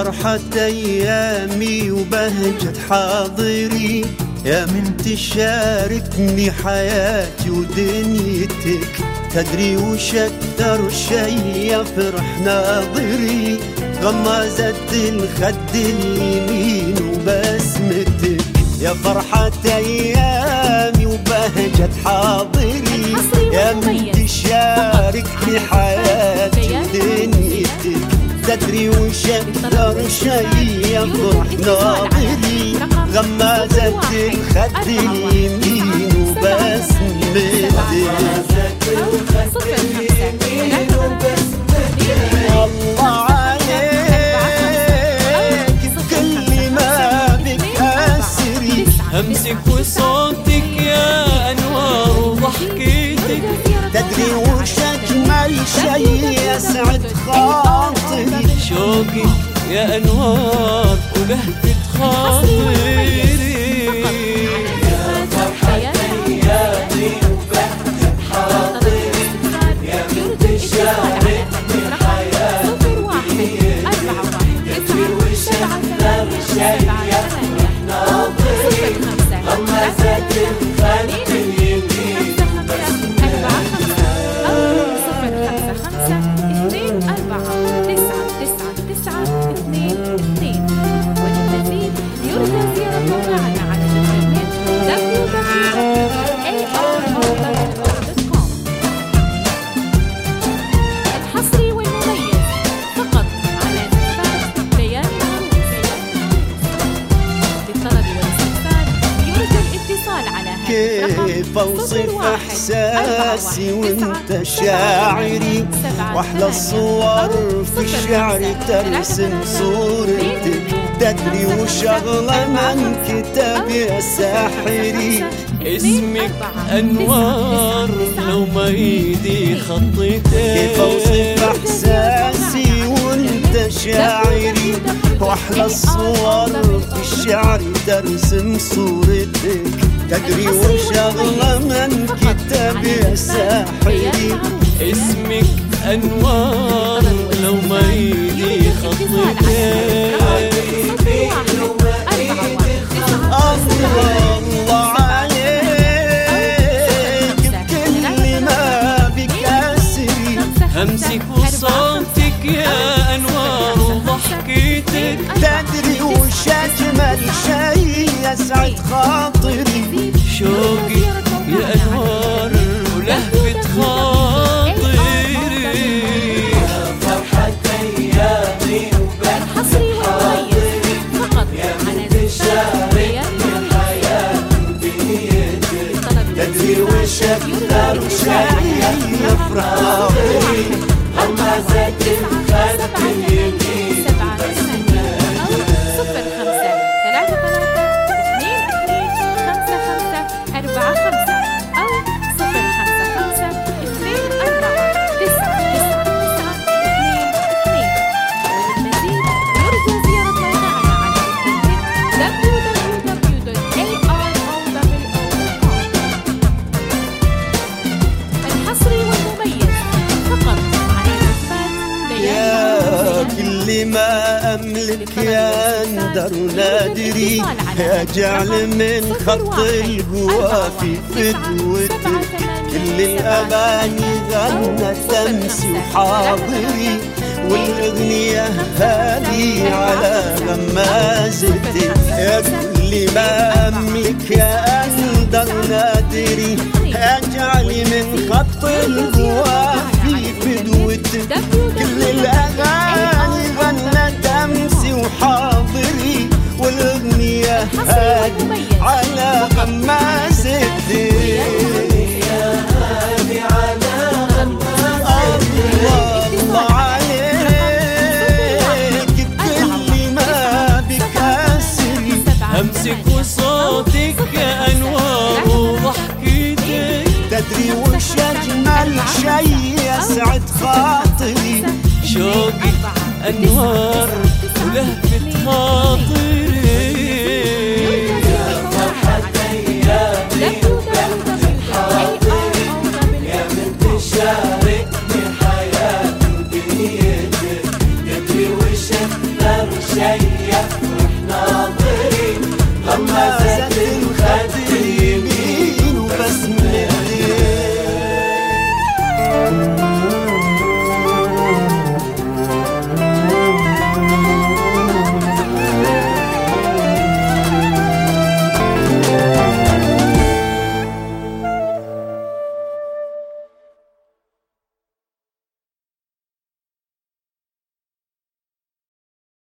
فرحة أيامي وبهجة حاضري، يا من تشاركني حياتي ودنيتك. تدري وش أكثر شي يفرح ناظري؟ غمازة الخد اليمين وبسمتك. يا فرحة أيامي وبهجة حاضري، يا من تشاركني حياتي ودنيتك. تدري وش أكثر شي يفرح ناظري؟ غمازة الخد اليمين وبسمتك. الله عليك بكل ما بك أسري، همسك وصوتك يا أنوار وضحكتك. تدري وش أجمل شي يسعد خاطري؟ شوقي يا أنوار ولهفة خاطري. كيف أوصف إحساسي وانت شاعري؟ وأحلى الصور في الشعر ترسم صورتك. تدري وش أغلى من كتاب يا ساحري؟ اسمك أنوار لو ما يدي خطتك. كيف أوصف إحساسي وانت شاعري؟ وأحلى الصور في الشعر ترسم صورتك. تدري وش أغلى من كتاب يا ساحري؟ اسمك أنوار لو ما يدي خطتك. الله عليك بكل ما بك أسري، همسك وصوتك يا أنوار وضحكتك. تدري وش أجمل شي يسعد خاطري؟ شوقي يا أنوار ولهفة خاطري. يا فرحة أيامي وبهجة حاضري، يا من تشاركني حياتي ودنيتك. تدري وش أكثر شي يفرح ناظري؟ غمازة الخد اليمين ما أملك يا أندر نادري، يا جعل من خط القوى في فدوتك. كل الأغاني غنت أمسي وحاضري، والأغنية هذه على غمازتك. يا كل ما أملك يا أندر نادري، يا جعل من خط القوى في فدوتك. كل الأغاني غنت أمسي وحاضري، والأغنية هادي على غمازتي. الله عليك بكل ما بك أسري، همسك وصوتك يا أنوار وضحكتك. تدري وش أجمل شي يسعد خاطري؟ شوقي أنوار ولهفة خاطري.